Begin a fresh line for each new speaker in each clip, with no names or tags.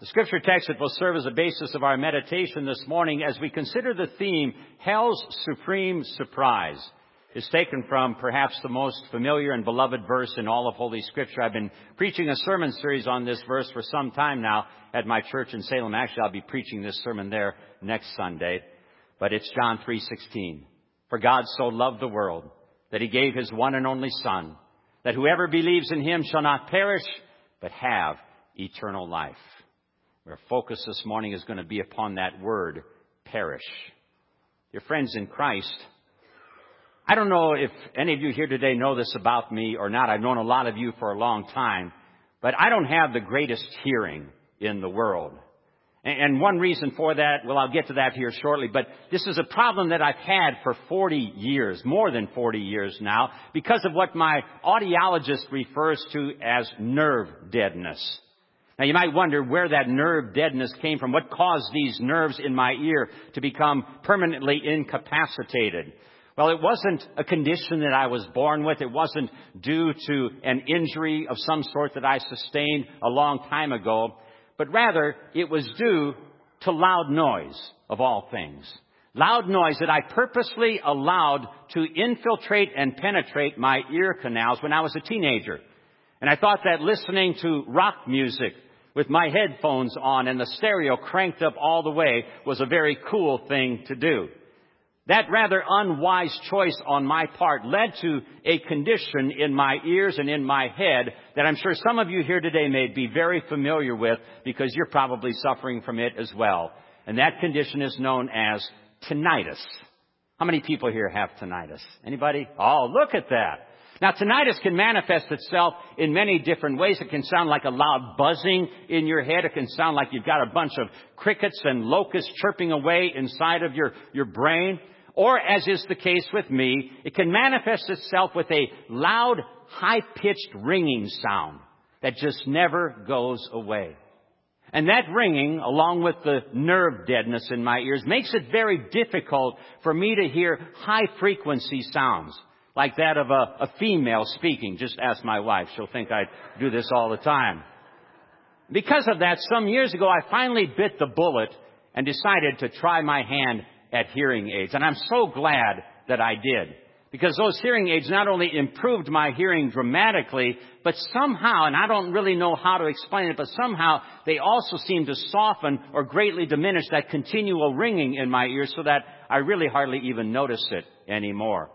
The scripture text that will serve as a basis of our meditation this morning as we consider the theme, Hell's Supreme Surprise, is taken from perhaps the most familiar and beloved verse in all of Holy Scripture. I've been preaching a sermon series on this verse for some time now at my church in Salem. Actually, I'll be preaching this sermon there next Sunday. But it's John 3:16. For God so loved the world that He gave His one and only Son, that whoever believes in Him shall not perish, but have eternal life. Our focus this morning is going to be upon that word, perish. Dear friends in Christ, I don't know if any of you here today know this about me or not. I've known a lot of you for a long time, but I don't have the greatest hearing in the world. And one reason for that, well, I'll get to that here shortly, but this is a problem that I've had for 40 years, more than 40 years now, because of what my audiologist refers to as nerve deadness. Now, you might wonder where that nerve deadness came from. What caused these nerves in my ear to become permanently incapacitated? Well, it wasn't a condition that I was born with. It wasn't due to an injury of some sort that I sustained a long time ago. But rather, it was due to loud noise, of all things. Loud noise that I purposely allowed to infiltrate and penetrate my ear canals when I was a teenager. And I thought that listening to rock music with my headphones on and the stereo cranked up all the way was a very cool thing to do. That rather unwise choice on my part led to a condition in my ears and in my head that I'm sure some of you here today may be very familiar with because you're probably suffering from it as well. And that condition is known as tinnitus. How many people here have tinnitus? Anybody? Oh, look at that. Now, tinnitus can manifest itself in many different ways. It can sound like a loud buzzing in your head. It can sound like you've got a bunch of crickets and locusts chirping away inside of your brain. Or, as is the case with me, it can manifest itself with a loud, high-pitched ringing sound that just never goes away. And that ringing, along with the nerve deadness in my ears, makes it very difficult for me to hear high-frequency sounds, like that of a female speaking. Just ask my wife. She'll think I do this all the time. Because of that, some years ago, I finally bit the bullet and decided to try my hand at hearing aids. And I'm so glad that I did. Because those hearing aids not only improved my hearing dramatically, but somehow, and I don't really know how to explain it, but somehow they also seem to soften or greatly diminish that continual ringing in my ears so that I really hardly even notice it anymore.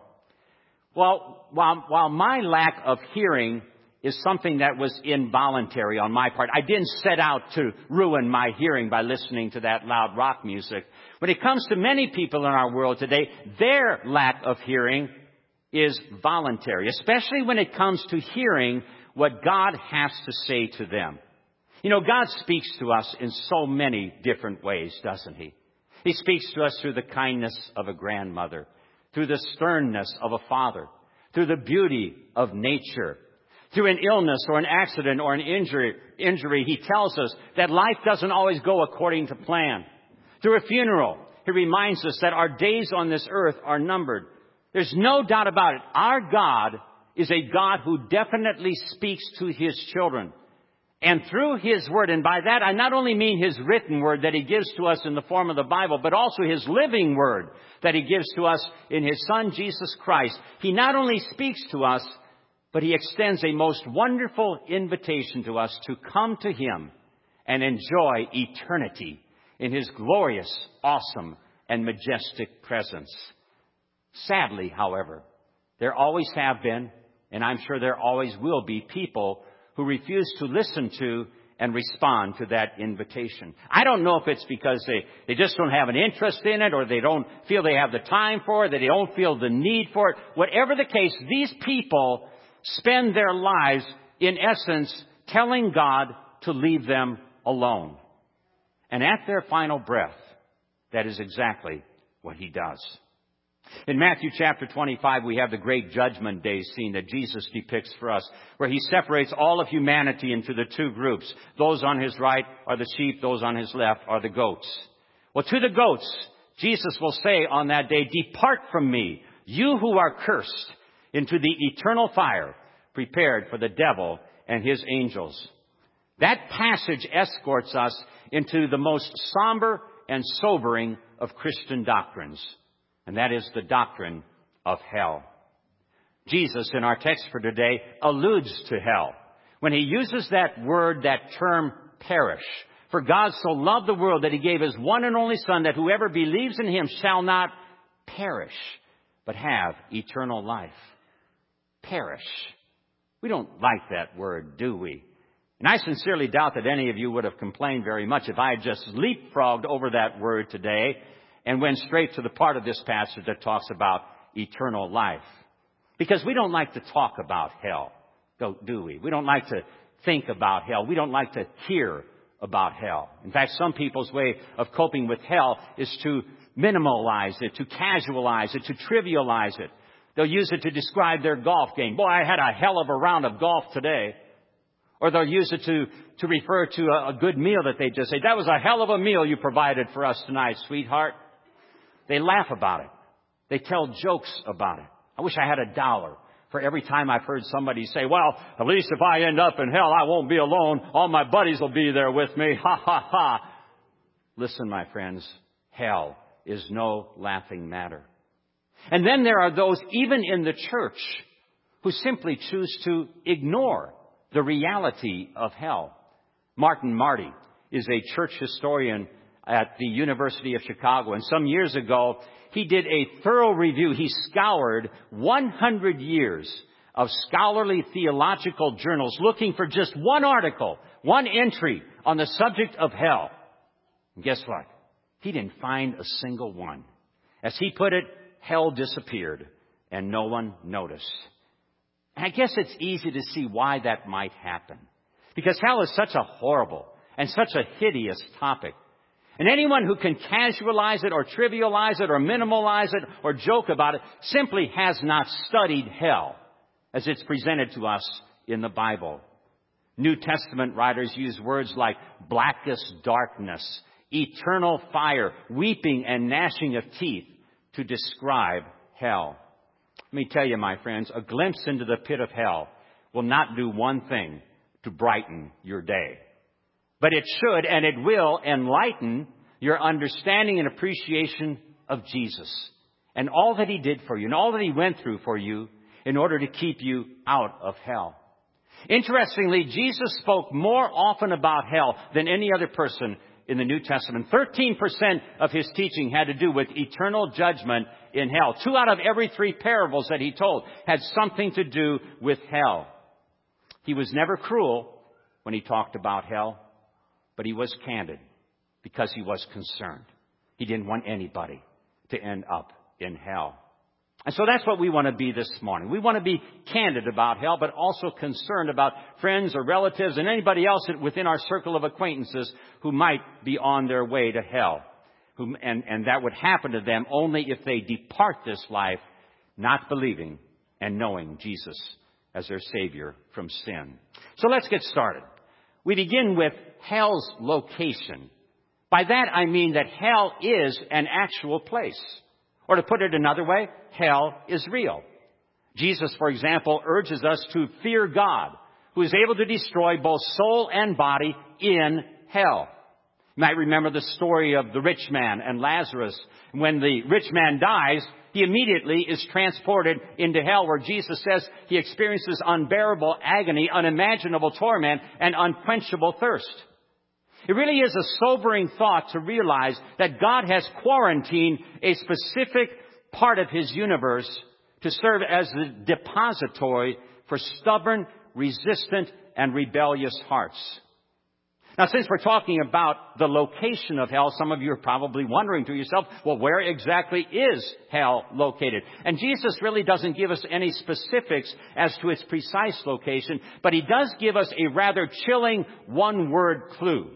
Well, while my lack of hearing is something that was involuntary on my part, I didn't set out to ruin my hearing by listening to that loud rock music. When it comes to many people in our world today, their lack of hearing is voluntary, especially when it comes to hearing what God has to say to them. You know, God speaks to us in so many different ways, doesn't He? He speaks to us through the kindness of a grandmother, through the sternness of a father, through the beauty of nature, through an illness or an accident or an injury. He tells us that life doesn't always go according to plan. Through a funeral, He reminds us that our days on this earth are numbered. There's no doubt about it. Our God is a God who definitely speaks to His children. And through His Word, and by that I not only mean His written Word that He gives to us in the form of the Bible, but also His living Word that He gives to us in His Son, Jesus Christ. He not only speaks to us, but He extends a most wonderful invitation to us to come to Him and enjoy eternity in His glorious, awesome, and majestic presence. Sadly, however, there always have been, and I'm sure there always will be, people who refuse to listen to and respond to that invitation. I don't know if it's because they just don't have an interest in it, or they don't feel they have the time for it, that they don't feel the need for it. Whatever the case, these people spend their lives, in essence, telling God to leave them alone. And at their final breath, that is exactly what He does. In Matthew chapter 25, we have the great judgment day scene that Jesus depicts for us, where He separates all of humanity into the two groups. Those on His right are the sheep, those on His left are the goats. Well, to the goats, Jesus will say on that day, "Depart from me, you who are cursed, into the eternal fire prepared for the devil and his angels." That passage escorts us into the most somber and sobering of Christian doctrines, and that is the doctrine of hell. Jesus, in our text for today, alludes to hell when he uses that word, that term, perish. For God so loved the world that he gave his one and only Son, that whoever believes in him shall not perish, but have eternal life. Perish. We don't like that word, do we? And I sincerely doubt that any of you would have complained very much if I had just leapfrogged over that word today and went straight to the part of this passage that talks about eternal life. Because we don't like to talk about hell, do we? We don't like to think about hell. We don't like to hear about hell. In fact, some people's way of coping with hell is to minimalize it, to casualize it, to trivialize it. They'll use it to describe their golf game. Boy, I had a hell of a round of golf today. Or they'll use it to refer to a good meal that they just ate. That was a hell of a meal you provided for us tonight, sweetheart. They laugh about it. They tell jokes about it. I wish I had $1 for every time I've heard somebody say, well, at least if I end up in hell, I won't be alone. All my buddies will be there with me. Ha, ha, ha. Listen, my friends, hell is no laughing matter. And then there are those, even in the church, who simply choose to ignore the reality of hell. Martin Marty is a church historian at the University of Chicago, and some years ago, he did a thorough review. He scoured 100 years of scholarly theological journals looking for just one article, one entry on the subject of hell. And guess what? He didn't find a single one. As he put it, hell disappeared and no one noticed. And I guess it's easy to see why that might happen. Because hell is such a horrible and such a hideous topic. And anyone who can casualize it or trivialize it or minimalize it or joke about it simply has not studied hell as it's presented to us in the Bible. New Testament writers use words like blackest darkness, eternal fire, weeping and gnashing of teeth to describe hell. Let me tell you, my friends, a glimpse into the pit of hell will not do one thing to brighten your day. But it should and it will enlighten your understanding and appreciation of Jesus and all that he did for you and all that he went through for you in order to keep you out of hell. Interestingly, Jesus spoke more often about hell than any other person in the New Testament. 13% of his teaching had to do with eternal judgment in hell. 2 out of every 3 parables that he told had something to do with hell. He was never cruel when he talked about hell, but he was candid because he was concerned. He didn't want anybody to end up in hell. And so that's what we want to be this morning. We want to be candid about hell, but also concerned about friends or relatives and anybody else within our circle of acquaintances who might be on their way to hell. And that would happen to them only if they depart this life not believing and knowing Jesus as their Savior from sin. So let's get started. We begin with hell's location. By that I mean that hell is an actual place. Or to put it another way, hell is real. Jesus, for example, urges us to fear God, who is able to destroy both soul and body in hell. You might remember the story of the rich man and Lazarus. When the rich man dies, he immediately is transported into hell, where Jesus says he experiences unbearable agony, unimaginable torment, and unquenchable thirst. It really is a sobering thought to realize that God has quarantined a specific part of his universe to serve as the depository for stubborn, resistant, and rebellious hearts. Now, since we're talking about the location of hell, some of you are probably wondering to yourself, well, where exactly is hell located? And Jesus really doesn't give us any specifics as to its precise location, but he does give us a rather chilling one-word clue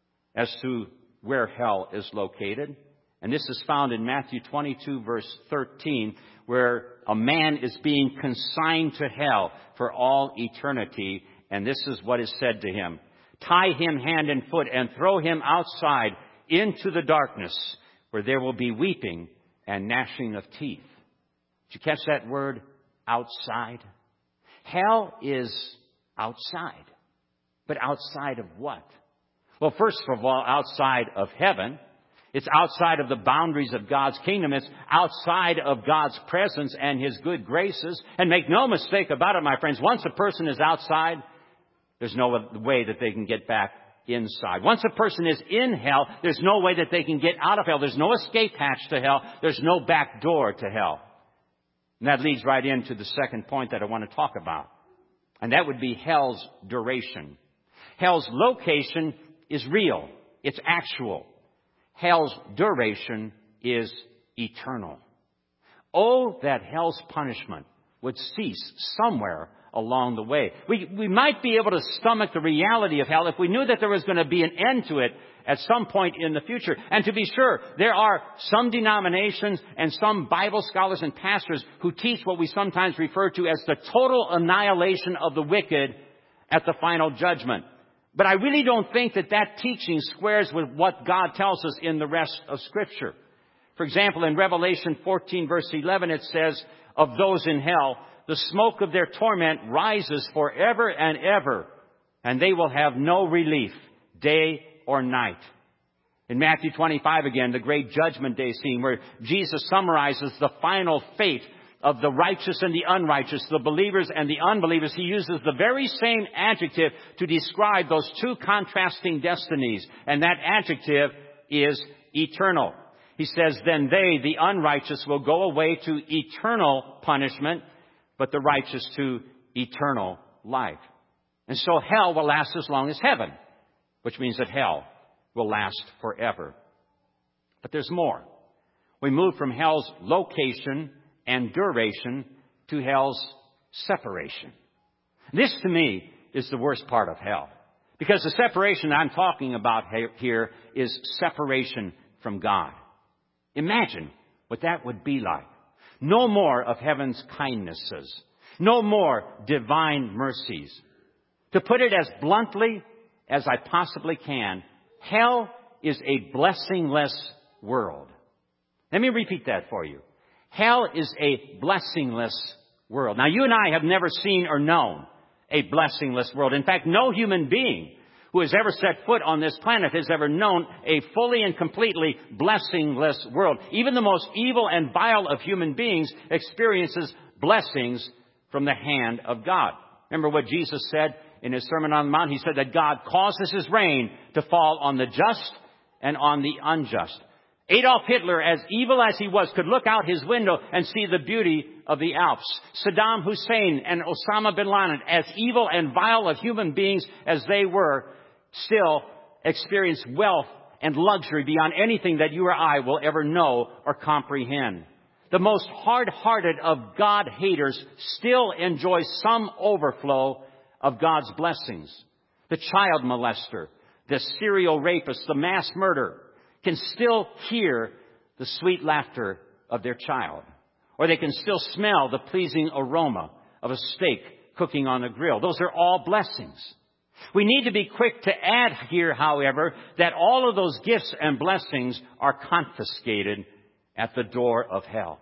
as to where hell is located. And this is found in Matthew 22, verse 13, where a man is being consigned to hell for all eternity. And this is what is said to him. Tie him hand and foot and throw him outside into the darkness, where there will be weeping and gnashing of teeth. Did you catch that word, outside? Hell is outside. But outside of what? Well, first of all, outside of heaven. It's outside of the boundaries of God's kingdom. It's outside of God's presence and His good graces. And make no mistake about it, my friends, once a person is outside, there's no way that they can get back inside. Once a person is in hell, there's no way that they can get out of hell. There's no escape hatch to hell. There's no back door to hell. And that leads right into the second point that I want to talk about. And that would be hell's duration. Hell's location is real. It's actual. Hell's duration is eternal. Oh, that hell's punishment would cease somewhere along the way. We might be able to stomach the reality of hell if we knew that there was going to be an end to it at some point in the future. And to be sure, there are some denominations and some Bible scholars and pastors who teach what we sometimes refer to as the total annihilation of the wicked at the final judgment. But I really don't think that that teaching squares with what God tells us in the rest of Scripture. For example, in Revelation 14, verse 11, it says, of those in hell, the smoke of their torment rises forever and ever, and they will have no relief, day or night. In Matthew 25 again, the great judgment day scene where Jesus summarizes the final fate of the righteous and the unrighteous, the believers and the unbelievers. He uses the very same adjective to describe those two contrasting destinies, and that adjective is eternal. He says, then they, the unrighteous, will go away to eternal punishment, but the righteous to eternal life. And so hell will last as long as heaven, which means that hell will last forever. But there's more. We move from hell's location and duration to hell's separation. This, to me, is the worst part of hell. Because the separation I'm talking about here is separation from God. Imagine what that would be like. No more of heaven's kindnesses. No more divine mercies. To put it as bluntly as I possibly can, hell is a blessingless world. Let me repeat that for you. Hell is a blessingless world. Now, you and I have never seen or known a blessingless world. In fact, no human being who has ever set foot on this planet has ever known a fully and completely blessingless world. Even the most evil and vile of human beings experiences blessings from the hand of God. Remember what Jesus said in His Sermon on the Mount? He said that God causes His rain to fall on the just and on the unjust. Adolf Hitler, as evil as he was, could look out his window and see the beauty of the Alps. Saddam Hussein and Osama bin Laden, as evil and vile of human beings as they were, still experienced wealth and luxury beyond anything that you or I will ever know or comprehend. The most hard-hearted of God-haters still enjoy some overflow of God's blessings. The child molester, the serial rapist, the mass murderer can still hear the sweet laughter of their child. Or they can still smell the pleasing aroma of a steak cooking on a grill. Those are all blessings. We need to be quick to add here, however, that all of those gifts and blessings are confiscated at the door of hell,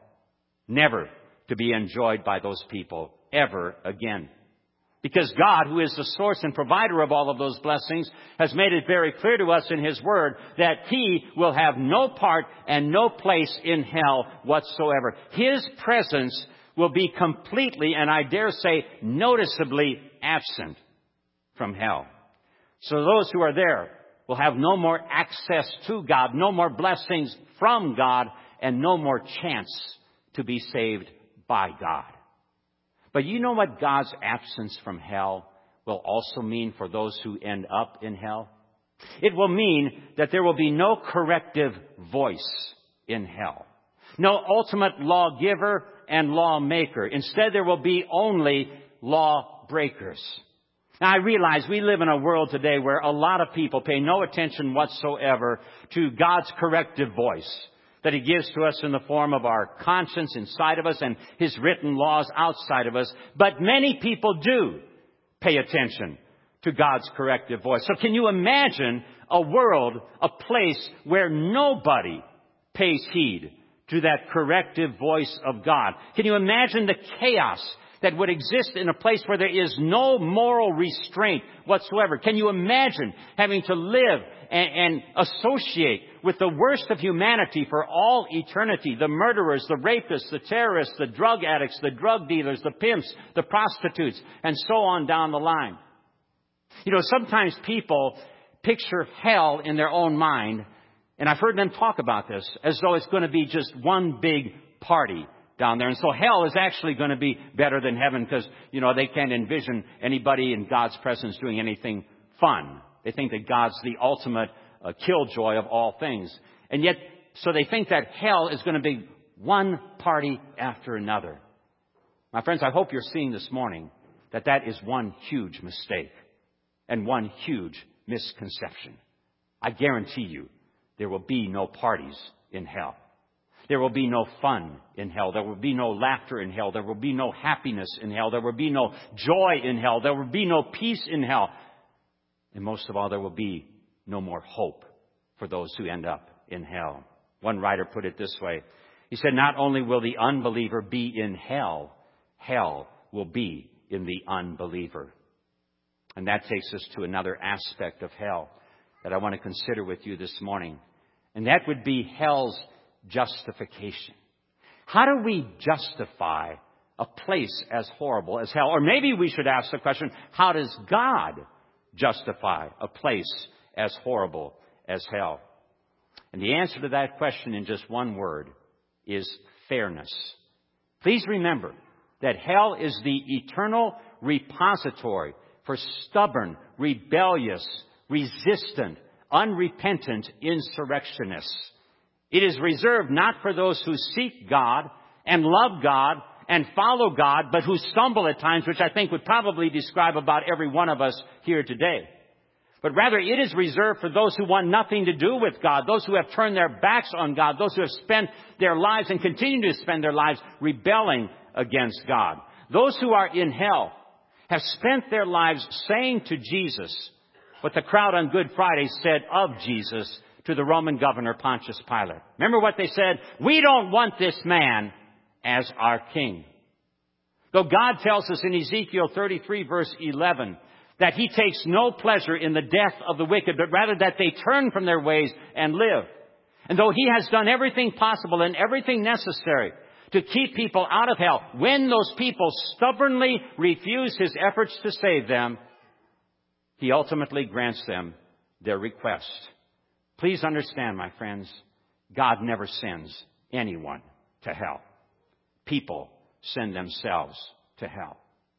never to be enjoyed by those people ever again. Because God, who is the source and provider of all of those blessings, has made it very clear to us in His Word that He will have no part and no place in hell whatsoever. His presence will be completely, and I dare say noticeably, absent from hell. So those who are there will have no more access to God, no more blessings from God, and no more chance to be saved by God. But you know what God's absence from hell will also mean for those who end up in hell? It will mean that there will be no corrective voice in hell. No ultimate lawgiver and lawmaker. Instead, there will be only lawbreakers. Now, I realize we live in a world today where a lot of people pay no attention whatsoever to God's corrective voice that He gives to us in the form of our conscience inside of us and His written laws outside of us. But many people do pay attention to God's corrective voice. So can you imagine a world, a place where nobody pays heed to that corrective voice of God? Can you imagine the chaos that would exist in a place where there is no moral restraint whatsoever. Can you imagine having to live and associate with the worst of humanity for all eternity? The murderers, the rapists, the terrorists, the drug addicts, the drug dealers, the pimps, the prostitutes, and so on down the line. You know, sometimes people picture hell in their own mind, and I've heard them talk about this as though it's going to be just one big party down there. And so hell is actually going to be better than heaven because, you know, they can't envision anybody in God's presence doing anything fun. They think that God's the ultimate killjoy of all things. And yet, so they think that hell is going to be one party after another. My friends, I hope you're seeing this morning that that is one huge mistake and one huge misconception. I guarantee you there will be no parties in hell. There will be no fun in hell. There will be no laughter in hell. There will be no happiness in hell. There will be no joy in hell. There will be no peace in hell. And most of all, there will be no more hope for those who end up in hell. One writer put it this way. He said, not only will the unbeliever be in hell, hell will be in the unbeliever. And that takes us to another aspect of hell that I want to consider with you this morning. And that would be hell's justification. How do we justify a place as horrible as hell? Or maybe we should ask the question, how does God justify a place as horrible as hell? And the answer to that question in just one word is fairness. Please remember that hell is the eternal repository for stubborn, rebellious, resistant, unrepentant insurrectionists. It is reserved not for those who seek God and love God and follow God, but who stumble at times, which I think would probably describe about every one of us here today. But rather, it is reserved for those who want nothing to do with God, those who have turned their backs on God, those who have spent their lives and continue to spend their lives rebelling against God. Those who are in hell have spent their lives saying to Jesus what the crowd on Good Friday said of Jesus to the Roman governor Pontius Pilate. Remember what they said? We don't want this man as our king. Though God tells us in Ezekiel 33 verse 11 that he takes no pleasure in the death of the wicked, but rather that they turn from their ways and live. And though he has done everything possible and everything necessary to keep people out of hell, when those people stubbornly refuse his efforts to save them, he ultimately grants them their request. Please understand, my friends, God never sends anyone to hell. People send themselves to hell.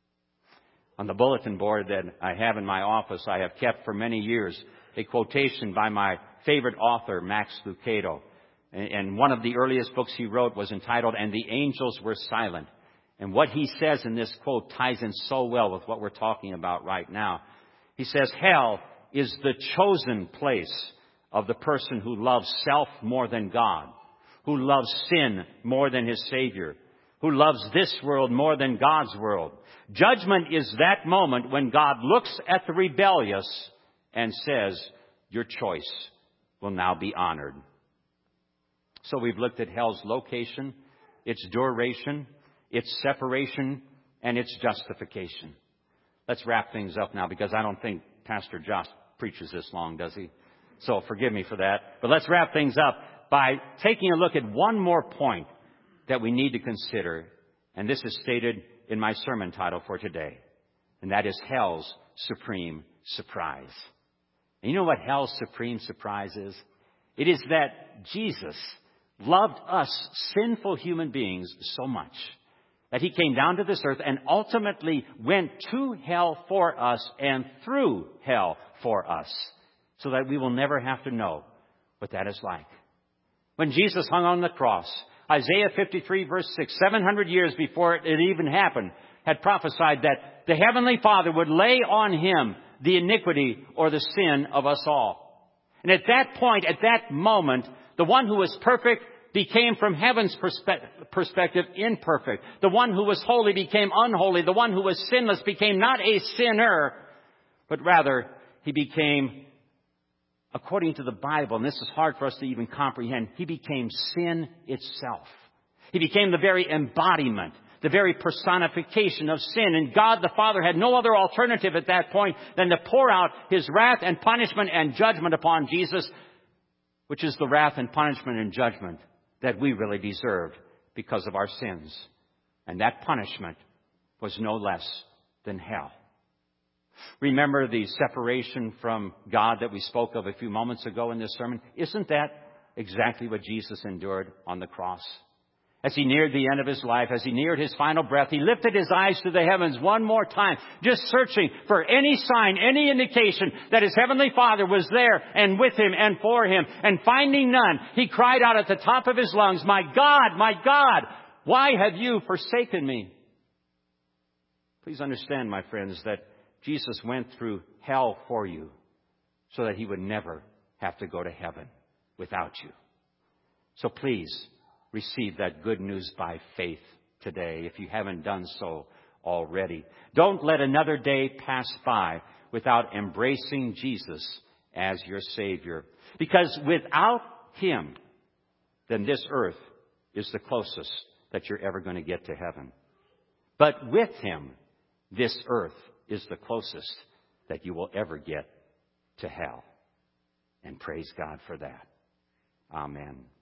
On the bulletin board that I have in my office, I have kept for many years a quotation by my favorite author, Max Lucado. And one of the earliest books he wrote was entitled, And the Angels Were Silent. And what he says in this quote ties in so well with what we're talking about right now. He says, hell is the chosen place of the person who loves self more than God, who loves sin more than his Savior, who loves this world more than God's world. Judgment is that moment when God looks at the rebellious and says, your choice will now be honored. So we've looked at hell's location, its duration, its separation, and its justification. Let's wrap things up now, because I don't think Pastor Josh preaches this long, does he? So forgive me for that. But let's wrap things up by taking a look at one more point that we need to consider. And this is stated in my sermon title for today. And that is hell's supreme surprise. And you know what hell's supreme surprise is? It is that Jesus loved us sinful human beings so much that he came down to this earth and ultimately went to hell for us and through hell for us, so that we will never have to know what that is like. When Jesus hung on the cross, Isaiah 53 verse 6, 700 years before it even happened, had prophesied that the Heavenly Father would lay on him the iniquity or the sin of us all. And at that point, at that moment, the one who was perfect became, from heaven's perspective, imperfect. The one who was holy became unholy. The one who was sinless became not a sinner, but rather he became, according to the Bible, and this is hard for us to even comprehend, he became sin itself. He became the very embodiment, the very personification of sin. And God the Father had no other alternative at that point than to pour out His wrath and punishment and judgment upon Jesus, which is the wrath and punishment and judgment that we really deserved because of our sins. And that punishment was no less than hell. Remember the separation from God that we spoke of a few moments ago in this sermon? Isn't that exactly what Jesus endured on the cross? As He neared the end of His life, as He neared His final breath, He lifted His eyes to the heavens one more time, just searching for any sign, any indication that His Heavenly Father was there and with Him and for Him. And finding none, He cried out at the top of His lungs, my God, why have you forsaken me?" Please understand, my friends, that Jesus went through hell for you so that He would never have to go to heaven without you. So please receive that good news by faith today if you haven't done so already. Don't let another day pass by without embracing Jesus as your Savior. Because without Him, then this earth is the closest that you're ever going to get to heaven. But with Him, this earth is the closest that you will ever get to hell. And praise God for that. Amen.